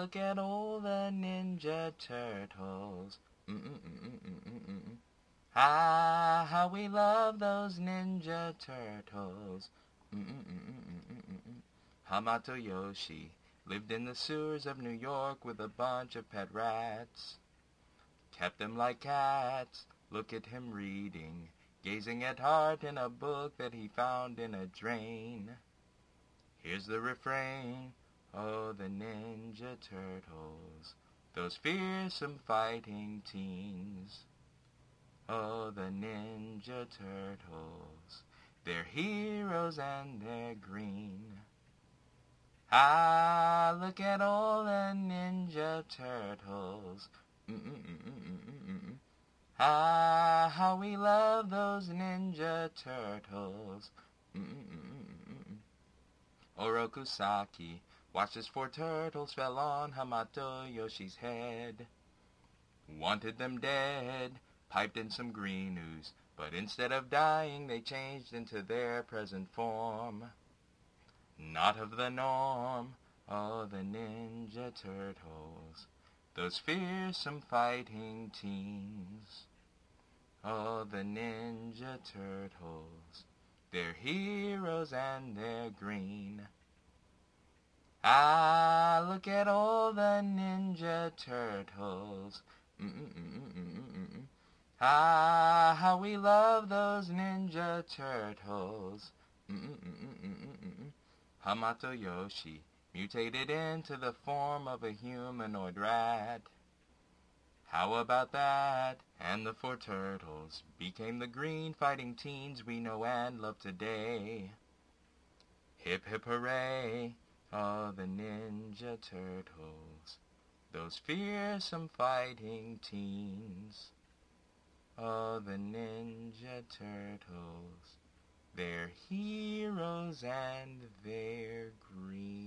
look at all the Ninja Turtles. Mm-mm-mm-mm-mm-mm. Ah, how we love those Ninja Turtles. Mm-mm-mm-mm-mm-mm. Hamato Yoshi lived in the sewers of New York with a bunch of pet rats. Kept them like cats. Look at him reading, gazing at heart in a book that he found in a drain. Here's the refrain. Oh, the Ninja Turtles, those fearsome fighting teens. Oh, the Ninja Turtles, they're heroes and they're green. Ah, look at all the Ninja Turtles. Mm-mm-mm-mm-mm-mm. Ah, how we love those Ninja Turtles. Mm-mm-mm-mm-mm. Orokusaki watched as 4 turtles fell on Hamato Yoshi's head. Wanted them dead, piped in some green ooze, but instead of dying they changed into their present form. Not of the norm, oh the Ninja Turtles, those fearsome fighting teens. Oh the Ninja Turtles, they're heroes and they're green. Ah, look at all the Ninja Turtles. Mm-mm-mm-mm-mm-mm. Ah, how we love those Ninja Turtles. Mm-mm-mm-mm-mm-mm. Hamato Yoshi mutated into the form of a humanoid rat. How about that? And the 4 turtles became the green fighting teens we know and love today. Hip hip hooray! Oh, the Ninja Turtles, those fearsome fighting teens. Oh, the Ninja Turtles, they're heroes and they're green.